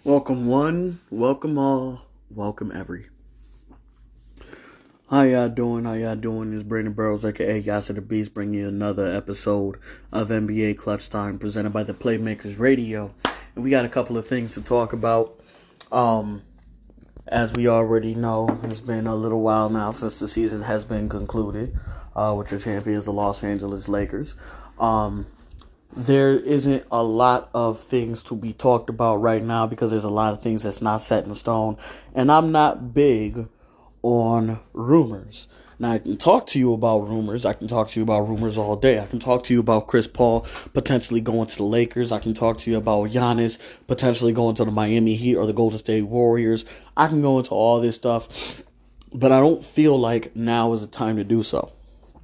Welcome one, welcome all, welcome every. How y'all doing? How y'all doing? This is Brandon Burrows, aka Yasser the Beast, bringing you another episode of NBA Clutch Time, presented by the Playmakers Radio. And we got a couple of things to talk about. As we already know, it's been a little while now since the season has been concluded, with your champions, the Los Angeles Lakers. There isn't a lot of things to be talked about right now because there's a lot of things that's not set in stone. And I'm not big on rumors. Now, I can talk to you about rumors. I can talk to you about rumors all day. I can talk to you about Chris Paul potentially going to the Lakers. I can talk to you about Giannis potentially going to the Miami Heat or the Golden State Warriors. I can go into all this stuff, but I don't feel like now is the time to do so.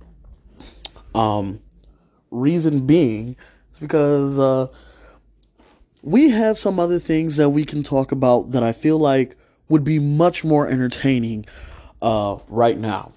Reason being, because we have some other things that we can talk about that I feel like would be much more entertaining right now.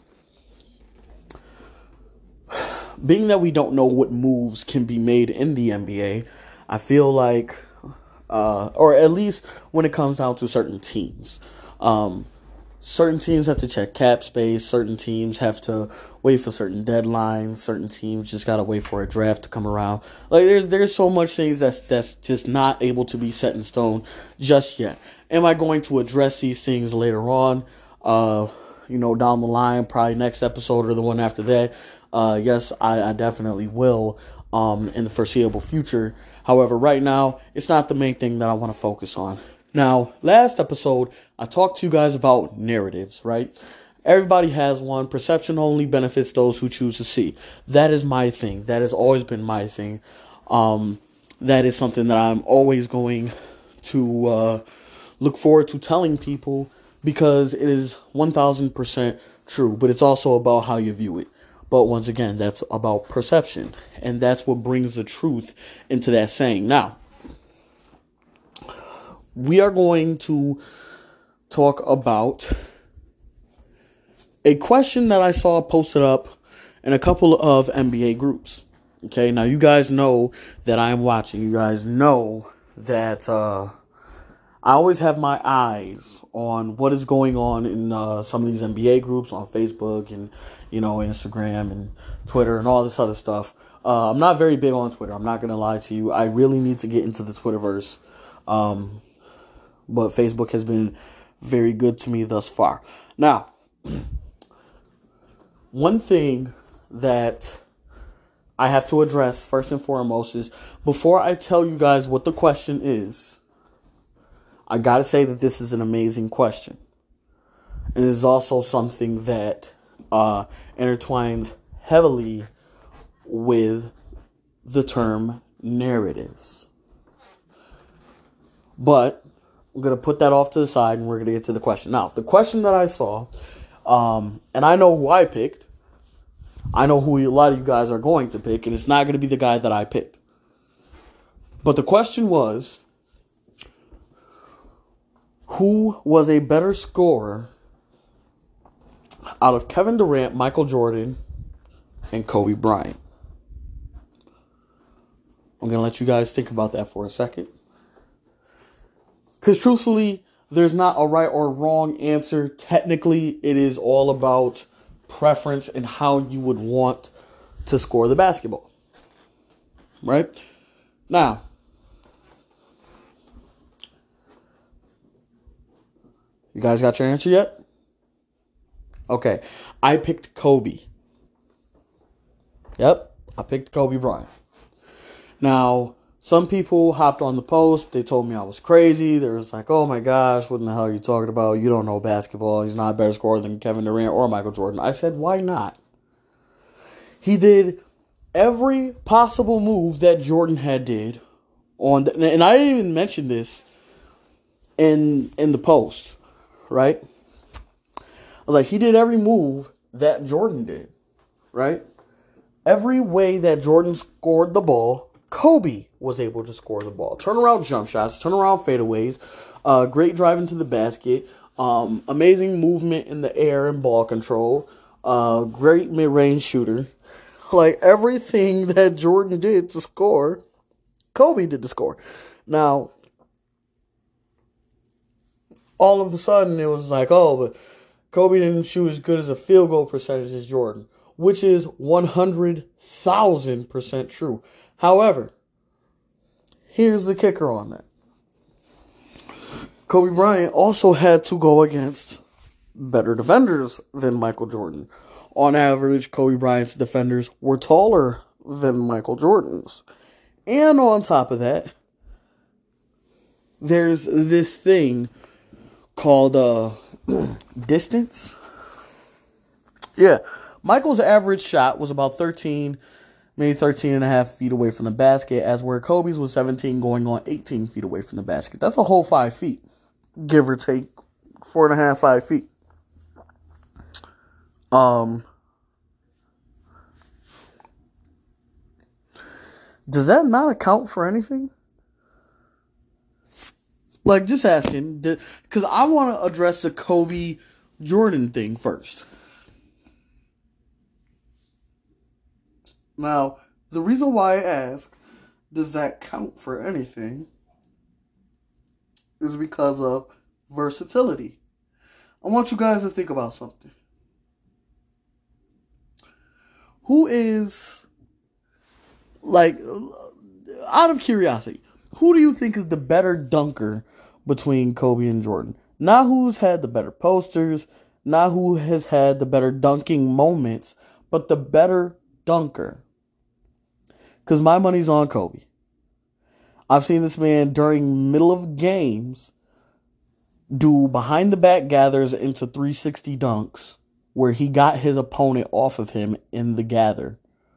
Being that we don't know what moves can be made in the NBA, I feel like, or at least when it comes down to certain teams, certain teams have to check cap space. Certain teams have to wait for certain deadlines. Certain teams just gotta wait for a draft to come around. Like there's so much things that's just not able to be set in stone just yet. Am I going to address these things later on? Down the line, probably next episode or the one after that. Yes, I definitely will. In the foreseeable future. However, right now, it's not the main thing that I want to focus on. Now, last episode, I talked to you guys about narratives, right? Everybody has one. Perception only benefits those who choose to see. That is my thing. That has always been my thing. That is something that I'm always going to look forward to telling people because it is 1000% true. But it's also about how you view it. But once again, that's about perception. And that's what brings the truth into that saying. Now, we are going to talk about a question that I saw posted up in a couple of NBA groups. Okay, now you guys know that I am watching. You guys know that I always have my eyes on what is going on in some of these NBA groups on Facebook and, Instagram and Twitter and all this other stuff. I'm not very big on Twitter. I'm not going to lie to you. I really need to get into the Twitterverse. But Facebook has been very good to me thus far. Now, one thing that I have to address first and foremost is before I tell you guys what the question is, I gotta say that this is an amazing question. And it is also something that intertwines heavily with the term narratives. But I'm going to put that off to the side and we're going to get to the question. Now, the question that I saw, and I know who I picked. I know who a lot of you guys are going to pick, and it's not going to be the guy that I picked. But the question was, who was a better scorer out of Kevin Durant, Michael Jordan, and Kobe Bryant? I'm going to let you guys think about that for a second. Because truthfully, there's not a right or wrong answer. Technically, it is all about preference and how you would want to score the basketball. Right? Now, you guys got your answer yet? Okay. I picked Kobe. Yep. I picked Kobe Bryant. Now, some people hopped on the post. They told me I was crazy. They was like, oh my gosh, what in the hell are you talking about? You don't know basketball. He's not a better scorer than Kevin Durant or Michael Jordan. I said, why not? He did every possible move that Jordan had did. And I didn't even mention this in the post, right? I was like, he did every move that Jordan did, right? Every way that Jordan scored the ball, Kobe was able to score the ball. Turnaround jump shots, turnaround fadeaways, great driving to the basket, amazing movement in the air and ball control, great mid-range shooter. Like everything that Jordan did to score, Kobe did to score. Now, all of a sudden it was like, oh, but Kobe didn't shoot as good as a field goal percentage as Jordan, which is 100,000% true. However, here's the kicker on that. Kobe Bryant also had to go against better defenders than Michael Jordan. On average, Kobe Bryant's defenders were taller than Michael Jordan's. And on top of that, there's this thing called distance. Yeah, Michael's average shot was about 13, maybe 13 and a half feet away from the basket, as where Kobe's was 17 going on 18 feet away from the basket. That's a whole 5 feet, give or take 4.5, 5 feet. Does that not account for anything? Like, just asking, because I want to address the Kobe Jordan thing first. Now, the reason why I ask, does that count for anything, is because of versatility. I want you guys to think about something. Who is, like, out of curiosity, who do you think is the better dunker between Kobe and Jordan? Not who's had the better posters, not who has had the better dunking moments, but the better dunker. Because my money's on Kobe. I've seen this man during middle of games do behind the back gathers into 360 dunks where he got his opponent off of him in the gather.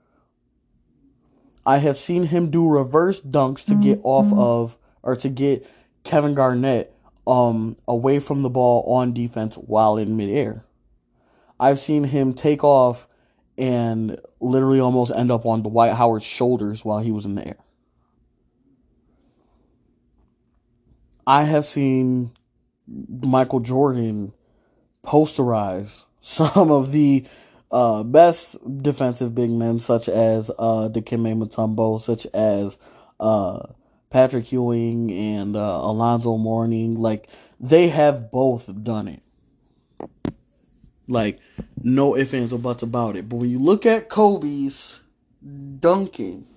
I have seen him do reverse dunks to get off of, or to get Kevin Garnett away from the ball on defense while in midair. I've seen him take off and literally almost end up on Dwight Howard's shoulders while he was in the air. I have seen Michael Jordan posterize some of the best defensive big men, such as Dikembe Mutombo, such as Patrick Ewing and Alonzo Mourning. Like, they have both done it. Like, no ifs, ands, or buts about it. But when you look at Kobe's dunking,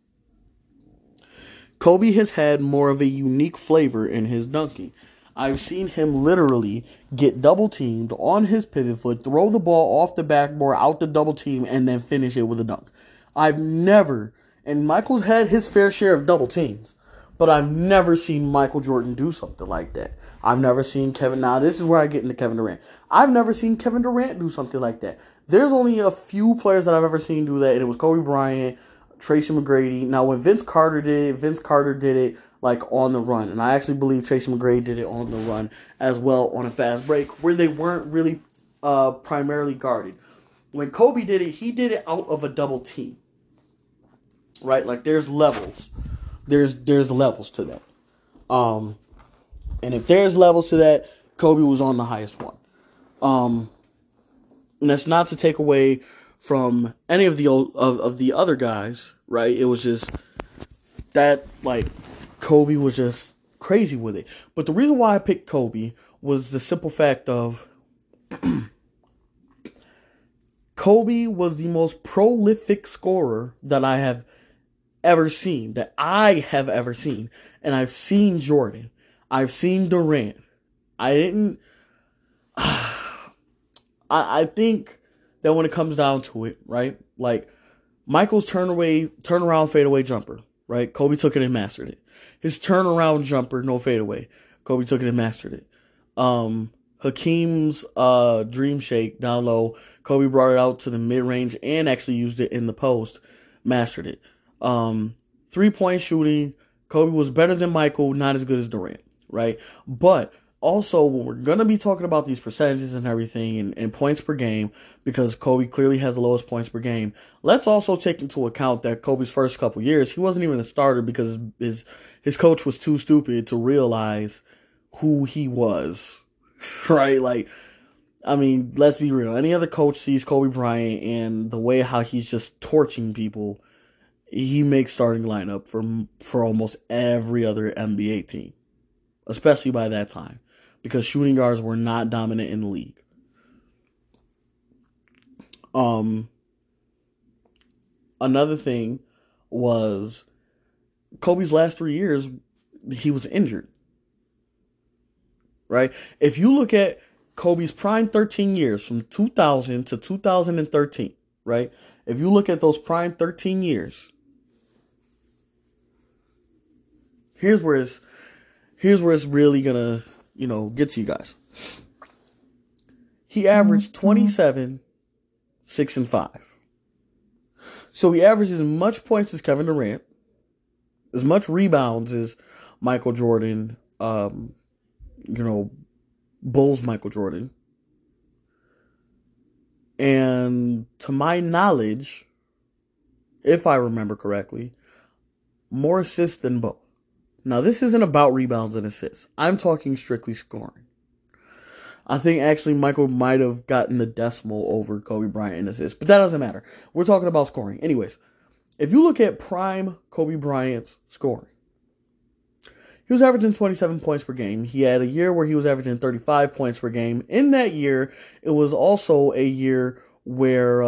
Kobe has had more of a unique flavor in his dunking. I've seen him literally get double teamed on his pivot foot, throw the ball off the backboard, out the double team, and then finish it with a dunk. I've never, and Michael's had his fair share of double teams, but I've never seen Michael Jordan do something like that. I've never seen Kevin, now this is where I get into Kevin Durant. I've never seen Kevin Durant do something like that. There's only a few players that I've ever seen do that, and it was Kobe Bryant, Tracy McGrady. Now, when Vince Carter did it like on the run, and I actually believe Tracy McGrady did it on the run as well on a fast break where they weren't really primarily guarded. When Kobe did it, he did it out of a double team, right? Like, there's levels. There's levels to that. And if there's levels to that, Kobe was on the highest one. And that's not to take away from any of the other guys, right? It was just that, like, Kobe was just crazy with it. But the reason why I picked Kobe was the simple fact of Kobe was the most prolific scorer that I have ever seen. And I've seen Jordan. I've seen Durant. I think that when it comes down to it, right? Like, Michael's turnaround fadeaway jumper, right? Kobe took it and mastered it. His turnaround jumper, no fadeaway. Kobe took it and mastered it. Hakeem's dream shake down low. Kobe brought it out to the mid-range and actually used it in the post. Mastered it. 3-point shooting. Kobe was better than Michael, not as good as Durant, right? But also, when we're going to be talking about these percentages and everything and points per game, because Kobe clearly has the lowest points per game, let's also take into account that Kobe's first couple years, he wasn't even a starter because his coach was too stupid to realize who he was, right? Like, I mean, let's be real. Any other coach sees Kobe Bryant and the way how he's just torching people, he makes starting lineup for almost every other NBA team, especially by that time. because shooting guards were not dominant in the league. Another thing was Kobe's last 3 years, he was injured. Right? If you look at Kobe's prime 13 years from 2000 to 2013, right? If you look at those prime 13 years, here's where it's really gonna, get to you guys. He averaged 27, 6, and 5. So he averaged as much points as Kevin Durant, as much rebounds as Michael Jordan, Bulls Michael Jordan. And to my knowledge, if I remember correctly, more assists than both. Now, this isn't about rebounds and assists. I'm talking strictly scoring. I think actually Michael might have gotten the decimal over Kobe Bryant in assists, but that doesn't matter. We're talking about scoring. Anyways, if you look at prime Kobe Bryant's scoring, he was averaging 27 points per game. He had a year where he was averaging 35 points per game. In that year, it was also a year where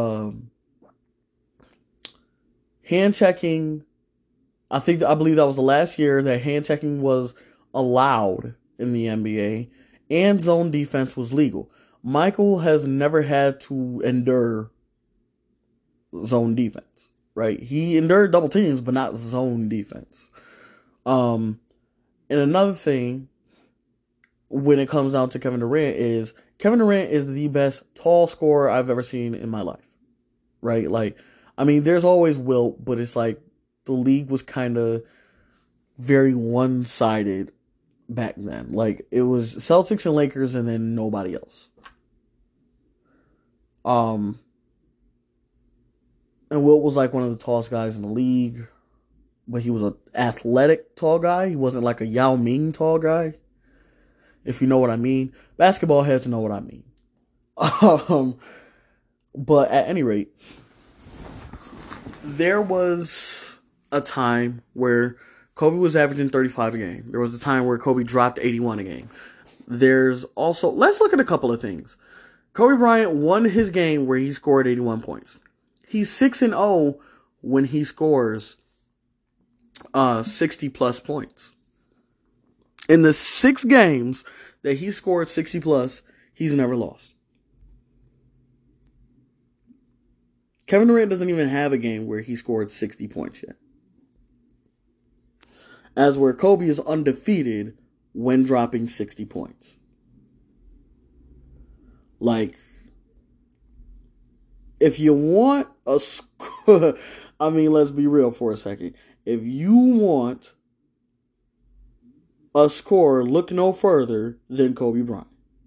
hand checking, I believe that was the last year that hand checking was allowed in the NBA and zone defense was legal. Michael has never had to endure zone defense, right? He endured double teams, but not zone defense. And another thing, when it comes down to Kevin Durant is the best tall scorer I've ever seen in my life, right? Like, I mean, there's always Wilt, but it's like the league was kind of very one-sided back then. Like, it was Celtics and Lakers and then nobody else. And Wilt was like one of the tallest guys in the league. But he was an athletic tall guy. He wasn't like a Yao Ming tall guy, if you know what I mean. Basketball heads know what I mean. But at any rate, there was a time where Kobe was averaging 35 a game. There was a time where Kobe dropped 81 a game. There's also, let's look at a couple of things. Kobe Bryant won his game where he scored 81 points. He's 6-0 when he scores 60 plus points. In the 6 games that he scored 60 plus, he's never lost. Kevin Durant doesn't even have a game where he scored 60 points yet. As where Kobe is undefeated when dropping 60 points. Like, if you want a score, I mean, let's be real for a second. If you want a scorer, look no further than Kobe Bryant.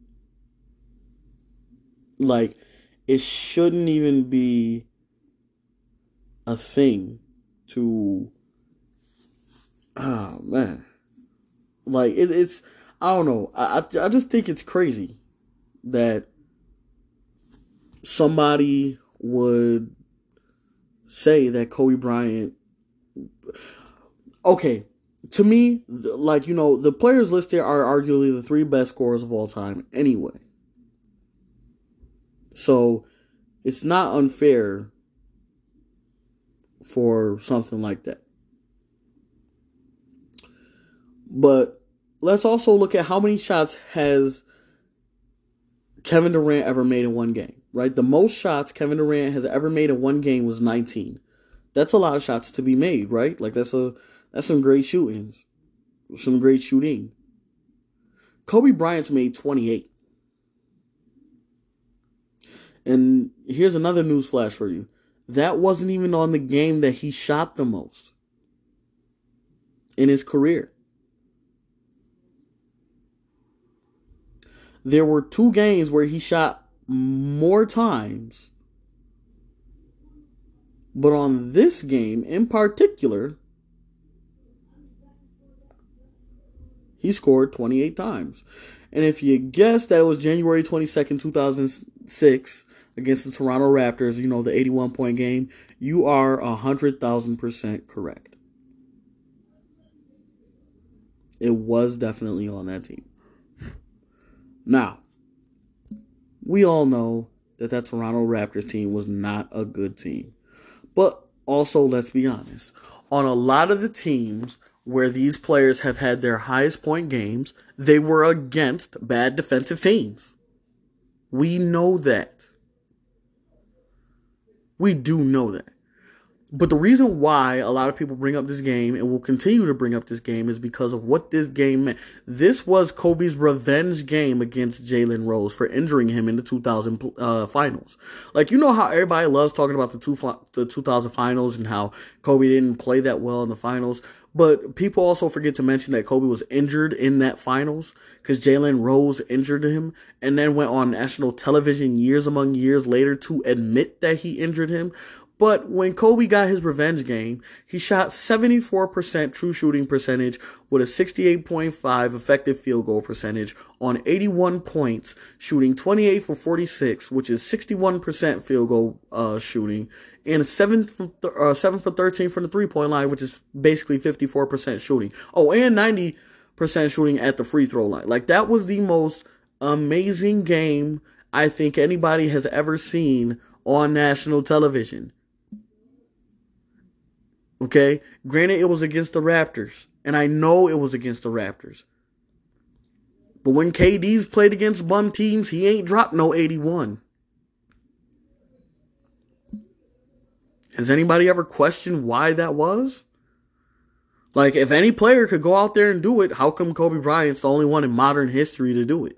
Like, it shouldn't even be a thing to... Oh, man. Like, it's... I don't know. I just think it's crazy that somebody would say that Kobe Bryant... Okay, to me, like, the players listed are arguably the 3 best scorers of all time anyway. So, it's not unfair for something like that. But let's also look at how many shots has Kevin Durant ever made in one game, right? The most shots Kevin Durant has ever made in one game was 19. That's a lot of shots to be made, right? Like, that's some great shootings. Some great shooting. Kobe Bryant's made 28. And here's another news flash for you. That wasn't even on the game that he shot the most in his career. There were 2 games where he shot more times. But on this game in particular, he scored 28 times. And if you guessed that it was January 22nd, 2006 against the Toronto Raptors, the 81-point game, you are 100,000% correct. It was definitely on that team. Now, we all know that Toronto Raptors team was not a good team. But also, let's be honest, on a lot of the teams where these players have had their highest point games, they were against bad defensive teams. We know that. We do know that. But the reason why a lot of people bring up this game and will continue to bring up this game is because of what this game meant. This was Kobe's revenge game against Jalen Rose for injuring him in the 2000 finals. Like, you know how everybody loves talking about the 2000 finals and how Kobe didn't play that well in the finals. But people also forget to mention that Kobe was injured in that finals because Jalen Rose injured him and then went on national television years later to admit that he injured him. But when Kobe got his revenge game, he shot 74% true shooting percentage with a 68.5 effective field goal percentage on 81 points, shooting 28 for 46, which is 61% field goal shooting, and 7 for 13 from the three-point line, which is basically 54% shooting. Oh, and 90% shooting at the free throw line. Like, that was the most amazing game I think anybody has ever seen on national television. Okay? Granted, it was against the Raptors. And I know it was against the Raptors. But when KD's played against bum teams, he ain't dropped no 81. Has anybody ever questioned why that was? Like, if any player could go out there and do it, how come Kobe Bryant's the only one in modern history to do it?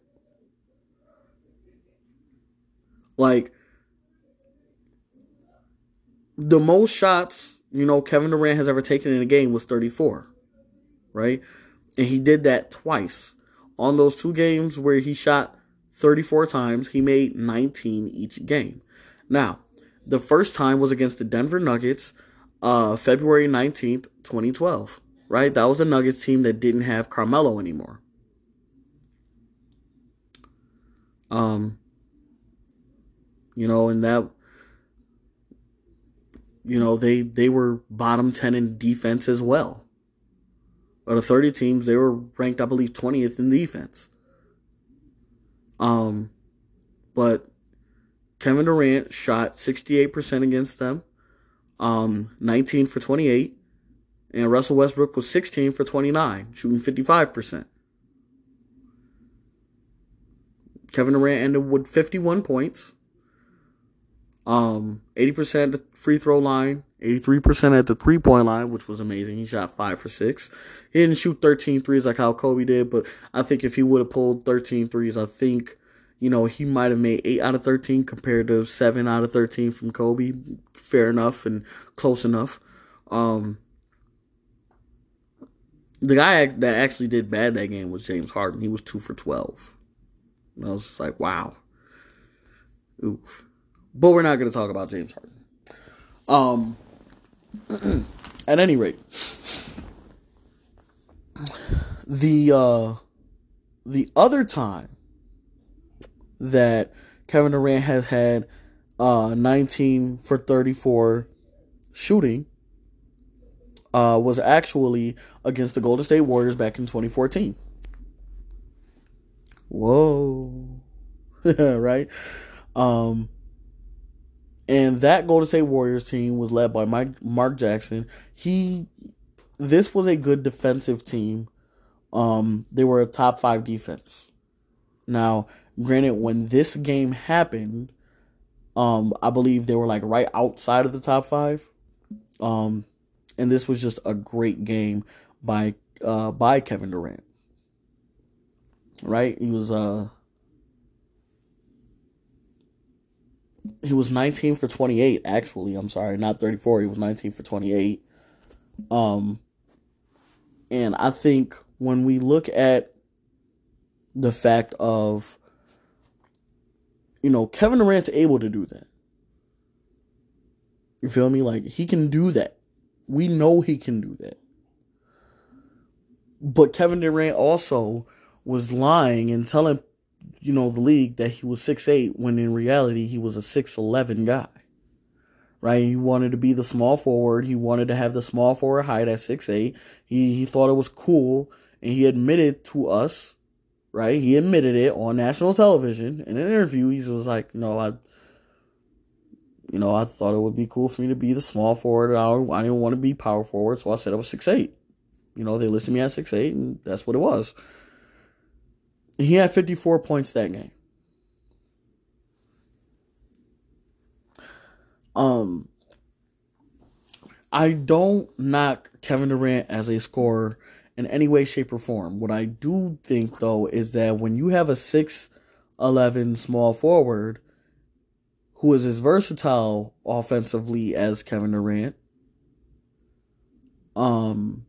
Like, the most shots, Kevin Durant has ever taken in a game was 34, right? And he did that twice. On those 2 games where he shot 34 times, he made 19 each game. Now, the first time was against the Denver Nuggets, February 19th, 2012, right? That was the Nuggets team that didn't have Carmelo anymore. And that, they were bottom 10 in defense as well. Out of 30 teams, they were ranked, I believe, 20th in defense. But Kevin Durant shot 68% against them, 19 for 28, and Russell Westbrook was 16 for 29, shooting 55%. Kevin Durant ended with 51 points, 80% at the free throw line, 83% at the three-point line, which was amazing. He shot 5 for 6. He didn't shoot 13 threes like how Kobe did, but I think if he would have pulled 13 threes, I think, he might have made 8 out of 13 compared to 7 out of 13 from Kobe. Fair enough and close enough. The guy that actually did bad that game was James Harden. He was 2 for 12. And I was just like, wow. Oof. But we're not going to talk about James Harden. At any rate, the other time that Kevin Durant has had 19 for 34 shooting was actually against the Golden State Warriors back in 2014. Whoa. Right? And that Golden State Warriors team was led by Mark Jackson. This was a good defensive team. They were a top 5 defense. Now, granted, when this game happened, I believe they were like right outside of the top 5. And this was just a great game by Kevin Durant. Right? He was 19 for 28, actually. I'm sorry, not 34. He was 19 for 28. And I think when we look at the fact of, Kevin Durant's able to do that. You feel me? Like, he can do that. We know he can do that. But Kevin Durant also was lying and telling the league that he was 6'8", when in reality he was a 6'11" guy. Right? He wanted to be the small forward. He wanted to have the small forward height at 6'8". He thought it was cool, and he admitted to us right? He admitted it on national television in an interview. He was like, I thought it would be cool for me to be the small forward. I didn't want to be power forward, so I said I was 6'8". They listed me at 6'8", and that's what it was. He had 54 points that game. I don't knock Kevin Durant as a scorer in any way, shape, or form. What I do think, though, is that when you have a 6'11" small forward who is as versatile offensively as Kevin Durant, and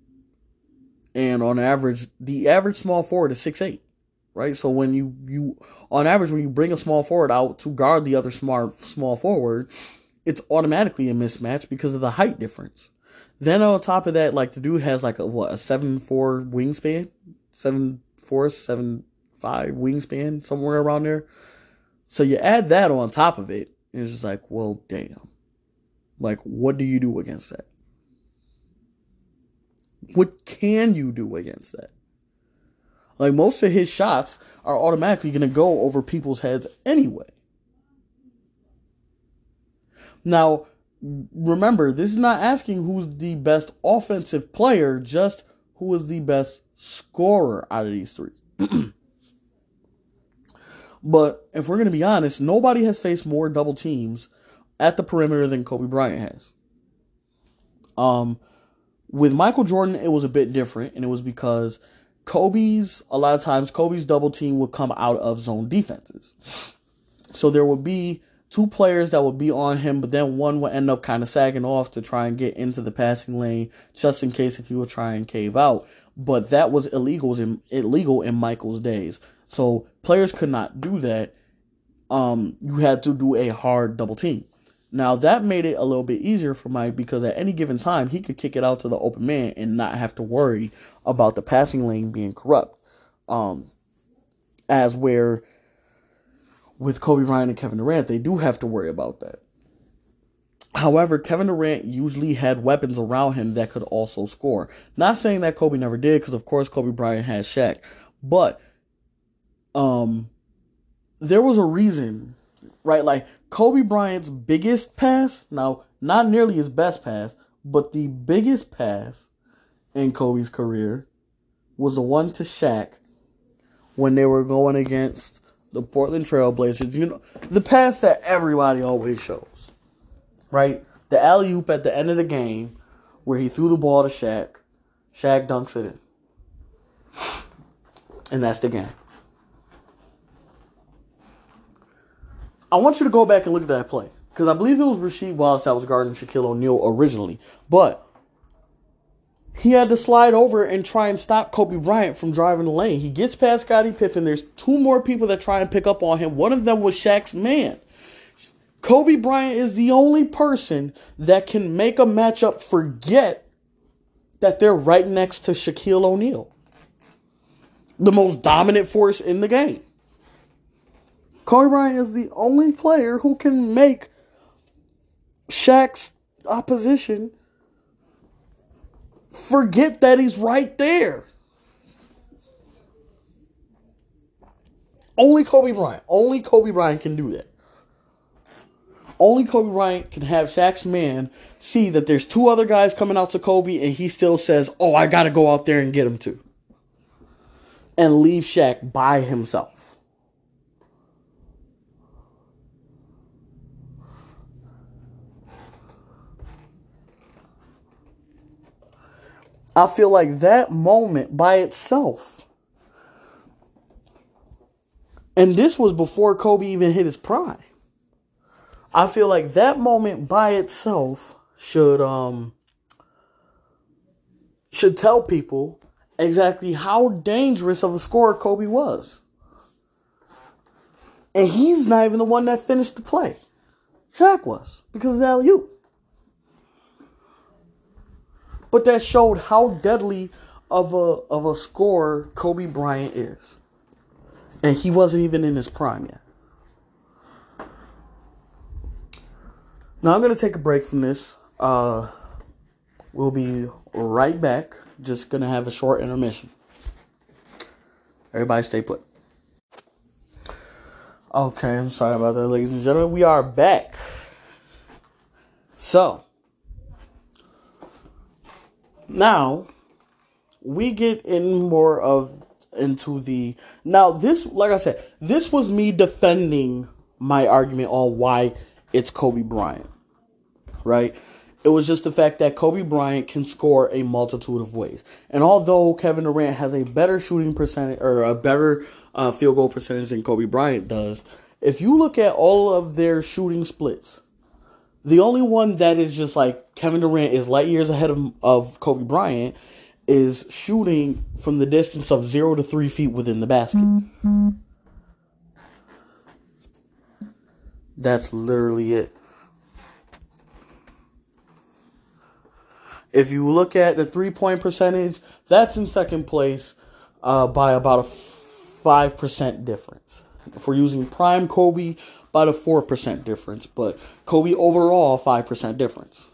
on average, the average small forward is 6'8", right? So when you on average, when you bring a small forward out to guard the other small forward, it's automatically a mismatch because of the height difference. Then on top of that, like the dude has like a 7'4" wingspan, 7'4", 7'5" wingspan, somewhere around there. So you add that on top of it, and it's just like, well, damn. Like, what do you do against that? What can you do against that? Like, most of his shots are automatically going to go over people's heads anyway. Now, remember, this is not asking who's the best offensive player, just who is the best scorer out of these three. But if we're going to be honest, nobody has faced more double teams at the perimeter than Kobe Bryant has. With Michael Jordan, it was a bit different, and it was because a lot of times Kobe's double team would come out of zone defenses. So there would be two players that would be on him, but then one would end up kind of sagging off to try and get into the passing lane, just in case if he would try and cave out. But that was illegal in Michael's days. So players could not do that. You had to do a hard double team. Now that made it a little bit easier for Mike because at any given time he could kick it out to the open man and not have to worry about the passing lane being corrupt. As where with Kobe Bryant and Kevin Durant, they do have to worry about that. However, Kevin Durant usually had weapons around him that could also score. Not saying that Kobe never did, because of course Kobe Bryant has Shaq. But there was a reason, right? Like Kobe Bryant's biggest pass, now not nearly his best pass, but the biggest pass in Kobe's career was the one to Shaq when they were going against the Portland Trailblazers. The pass that everybody always shows, right? The alley-oop at the end of the game where he threw the ball to Shaq. Shaq dunks it in. And that's the game. I want you to go back and look at that play. Because I believe it was Rasheed Wallace that was guarding Shaquille O'Neal originally. But he had to slide over and try and stop Kobe Bryant from driving the lane. He gets past Scottie Pippen. There's two more people that try and pick up on him. One of them was Shaq's man. Kobe Bryant is the only person that can make a matchup forget that they're right next to Shaquille O'Neal, the most dominant force in the game. Kobe Bryant is the only player who can make Shaq's opposition forget that he's right there. Only Kobe Bryant. Only Kobe Bryant can do that. Only Kobe Bryant can have Shaq's man see that there's two other guys coming out to Kobe and he still says, oh, I got to go out there and get him too. And leave Shaq by himself. I feel like that moment by itself, and this was before Kobe even hit his prime, I feel like that moment by itself should tell people exactly how dangerous of a scorer Kobe was. And he's not even the one that finished the play. Shaq was, because of the alley-oop. But that showed how deadly of a scorer Kobe Bryant is. And he wasn't even in his prime yet. Now I'm going to take a break from this. We'll be right back. Just going to have a short intermission. Everybody stay put. Okay, I'm sorry about that, ladies and gentlemen. We are back. So, now we get into the now this, like I said, this was me defending my argument on why it's Kobe Bryant, right? It was just the fact that Kobe Bryant can score a multitude of ways. And although Kevin Durant has a better shooting percentage or a better field goal percentage than Kobe Bryant does, if you look at all of their shooting splits, the only one that is just like Kevin Durant is light years ahead of Kobe Bryant is shooting from the distance of 0 to 3 feet within the basket. That's literally it. If you look at the 3-point percentage, that's in second place by about a 5% difference. If we're using prime Kobe, about a 4% difference. But Kobe overall, 5% difference.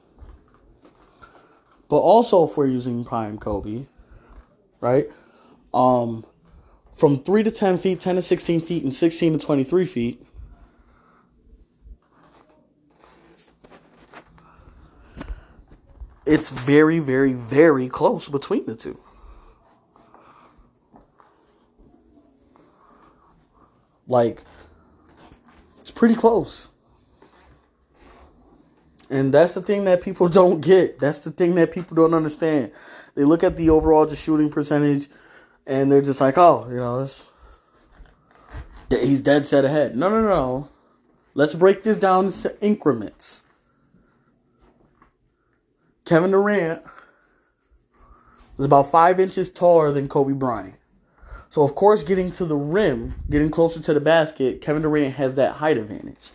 But also if we're using prime Kobe, right? From 3 to 10 feet, 10 to 16 feet, and 16 to 23 feet, it's very, very, very close between the two. Like, it's pretty close. And that's the thing that people don't get. That's the thing that people don't understand. They look at the overall just shooting percentage and they're just like, oh, he's dead set ahead. No. Let's break this down into increments. Kevin Durant is about 5 inches taller than Kobe Bryant. So, of course, getting to the rim, getting closer to the basket, Kevin Durant has that height advantage.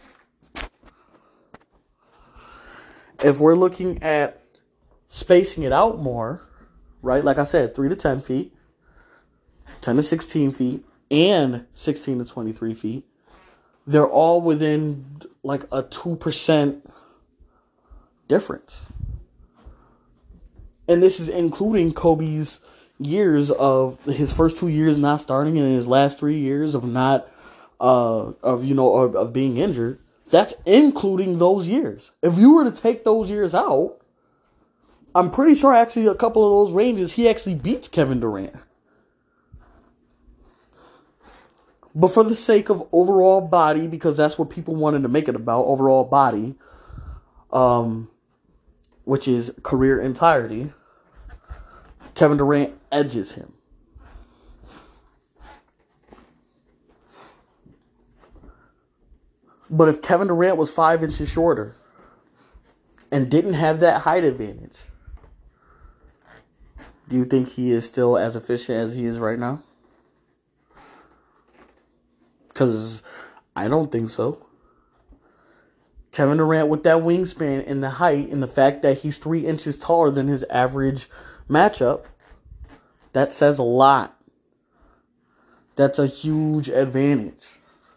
If we're looking at spacing it out more, right, like I said, 3 to 10 feet, 10 to 16 feet, and 16 to 23 feet, they're all within like a 2% difference. And this is including Kobe's years of his first 2 years not starting and his last 3 years of not of being injured. That's including those years. If you were to take those years out, I'm pretty sure actually a couple of those ranges he actually beats Kevin Durant. But for the sake of overall body, because that's what people wanted to make it about, overall body, which is career entirety, Kevin Durant edges him. But if Kevin Durant was 5 inches shorter and didn't have that height advantage, do you think he is still as efficient as he is right now? Because I don't think so. Kevin Durant with that wingspan and the height and the fact that he's 3 inches taller than his average matchup, that says a lot. That's a huge advantage.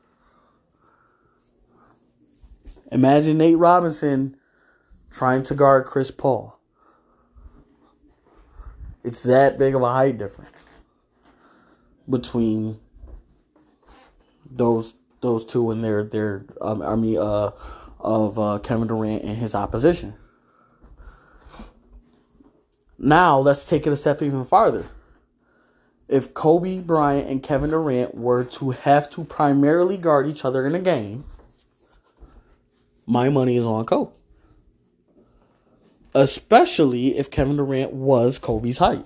Imagine Nate Robinson trying to guard Chris Paul. It's that big of a height difference between those two and their army of Kevin Durant and his opposition. Now let's take it a step even farther. If Kobe Bryant and Kevin Durant were to have to primarily guard each other in a game, my money is on Kobe. Especially if Kevin Durant was Kobe's height.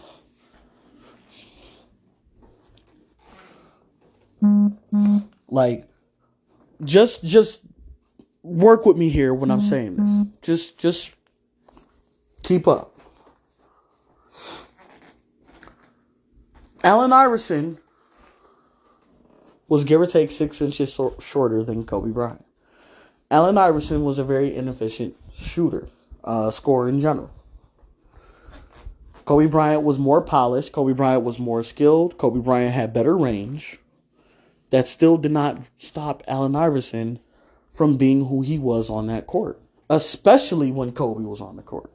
Like, just work with me here when I'm saying this. Just keep up. Allen Iverson was give or take 6 inches shorter than Kobe Bryant. Allen Iverson was a very inefficient shooter, scorer in general. Kobe Bryant was more polished. Kobe Bryant was more skilled. Kobe Bryant had better range. That still did not stop Allen Iverson from being who he was on that court, especially when Kobe was on the court.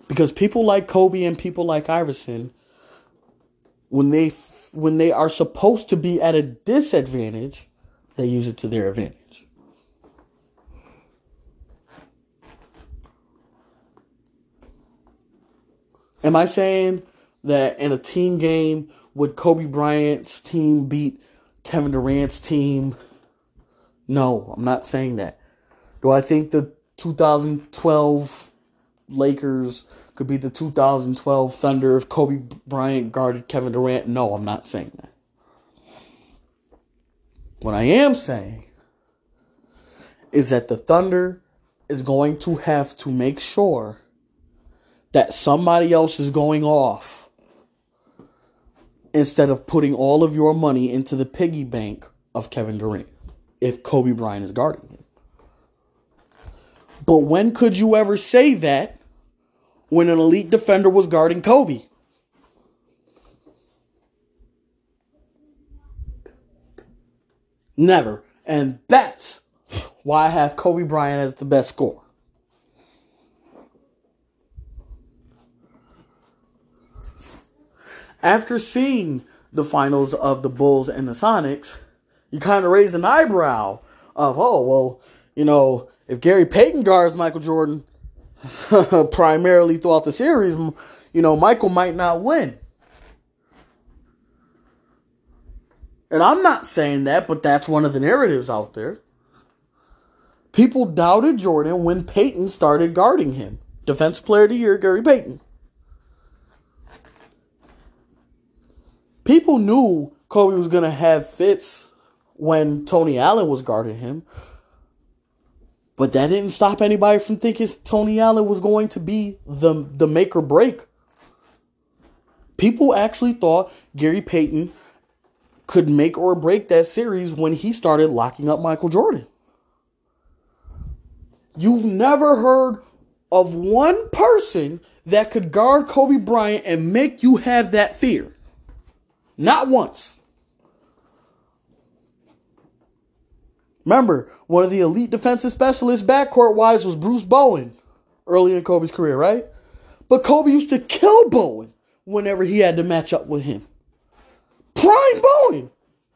Because people like Kobe and people like Iverson, when they are supposed to be at a disadvantage, they use it to their advantage. Am I saying that in a team game, would Kobe Bryant's team beat Kevin Durant's team? No, I'm not saying that. Do I think the 2012 Lakers could beat the 2012 Thunder if Kobe Bryant guarded Kevin Durant? No, I'm not saying that. What I am saying is that the Thunder is going to have to make sure that somebody else is going off instead of putting all of your money into the piggy bank of Kevin Durant if Kobe Bryant is guarding him. But when could you ever say that when an elite defender was guarding Kobe? Never. And that's why I have Kobe Bryant as the best scorer. After seeing the finals of the Bulls and the Sonics, you kind of raise an eyebrow of, oh, well, if Gary Payton guards Michael Jordan primarily throughout the series, Michael might not win. And I'm not saying that, but that's one of the narratives out there. People doubted Jordan when Payton started guarding him. Defensive Player of the Year, Gary Payton. People knew Kobe was going to have fits when Tony Allen was guarding him. But that didn't stop anybody from thinking Tony Allen was going to be the make or break. People actually thought Gary Payton could make or break that series when he started locking up Michael Jordan. You've never heard of one person that could guard Kobe Bryant and make you have that fear. Not once. Remember, one of the elite defensive specialists backcourt-wise was Bruce Bowen early in Kobe's career, right? But Kobe used to kill Bowen whenever he had to match up with him. Prime Bowen.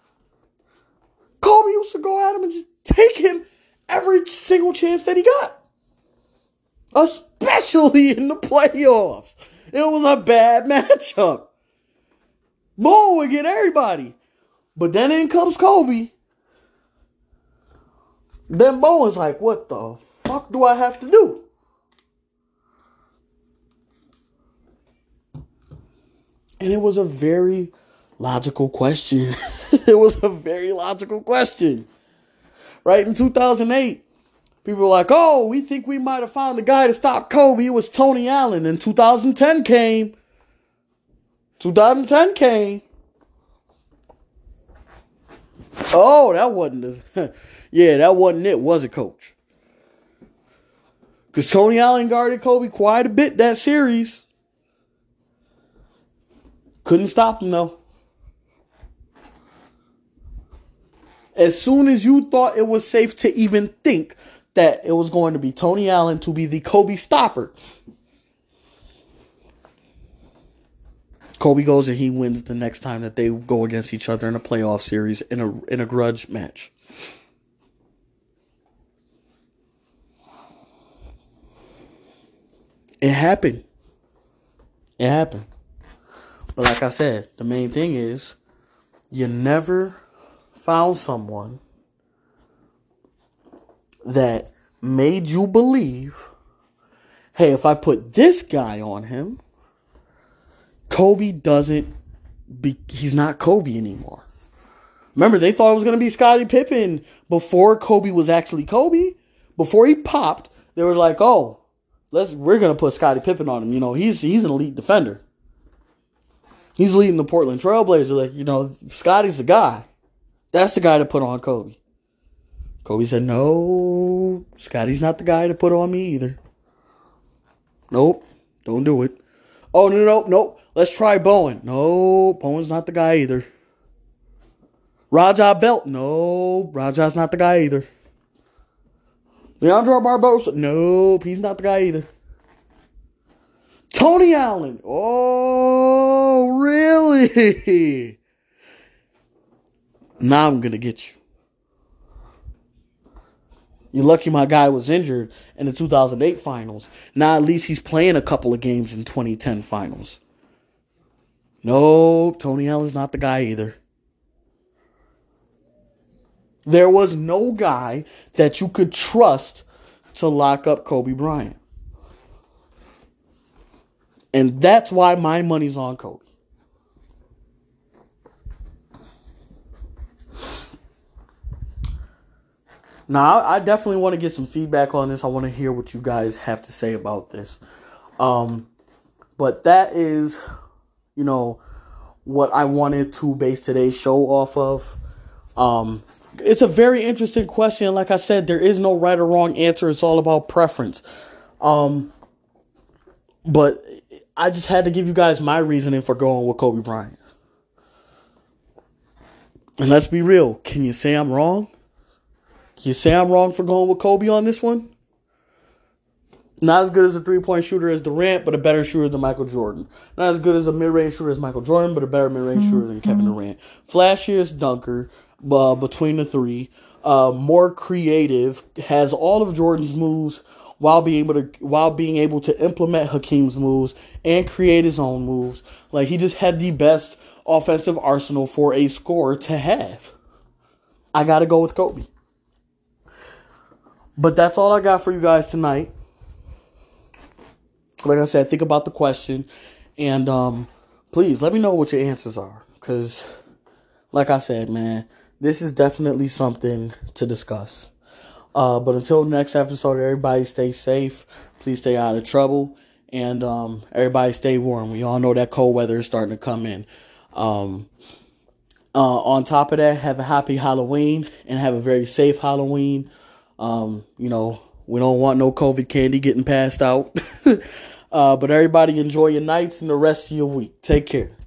Kobe used to go at him and just take him every single chance that he got. Especially in the playoffs. It was a bad matchup. Bowen would get everybody. But then in comes Kobe. Then Bowen's like, what the fuck do I have to do? And it was a very logical question. It was a very logical question. Right in 2008, people were like, oh, we think we might have found the guy to stop Kobe. It was Tony Allen. And 2010 came. 2010 came. Oh, that wasn't that wasn't it, was it, Coach? Because Tony Allen guarded Kobe quite a bit that series. Couldn't stop him, though. As soon as you thought it was safe to even think that it was going to be Tony Allen to be the Kobe stopper, Kobe goes and he wins the next time that they go against each other in a playoff series in a grudge match. It happened. It happened. But like I said, the main thing is you never found someone that made you believe, hey, if I put this guy on him, he's not Kobe anymore. Remember, they thought it was going to be Scottie Pippen before Kobe was actually Kobe. Before he popped, they were like, oh, we're going to put Scottie Pippen on him. He's an elite defender. He's leading the Portland Trailblazers. Like, Scotty's the guy. That's the guy to put on Kobe. Kobe said, no, Scotty's not the guy to put on me either. Nope, don't do it. Oh, no. Let's try Bowen. No, Bowen's not the guy either. Raja Belt. No, Raja's not the guy either. Leandro Barbosa. Nope, he's not the guy either. Tony Allen. Oh, really? Now I'm going to get you. You're lucky my guy was injured in the 2008 finals. Now at least he's playing a couple of games in 2010 finals. No, Tony Allen's not the guy either. There was no guy that you could trust to lock up Kobe Bryant. And that's why my money's on Kobe. Now, I definitely want to get some feedback on this. I want to hear what you guys have to say about this. But that is, what I wanted to base today's show off of. It's a very interesting question. Like I said, there is no right or wrong answer. It's all about preference. But I just had to give you guys my reasoning for going with Kobe Bryant. And let's be real. Can you say I'm wrong? Can you say I'm wrong for going with Kobe on this one? Not as good as a three-point shooter as Durant, but a better shooter than Michael Jordan. Not as good as a mid-range shooter as Michael Jordan, but a better mid-range shooter than Kevin Durant. Flashiest dunker between the three. More creative. Has all of Jordan's moves while being able to implement Hakeem's moves and create his own moves. Like, he just had the best offensive arsenal for a scorer to have. I got to go with Kobe. But that's all I got for you guys tonight. Like I said, think about the question. And please, let me know what your answers are. Because, like I said, man, this is definitely something to discuss. But until next episode, everybody stay safe. Please stay out of trouble. And everybody stay warm. We all know that cold weather is starting to come in. On top of that, have a happy Halloween. And have a very safe Halloween. We don't want no COVID candy getting passed out. But everybody enjoy your nights and the rest of your week. Take care.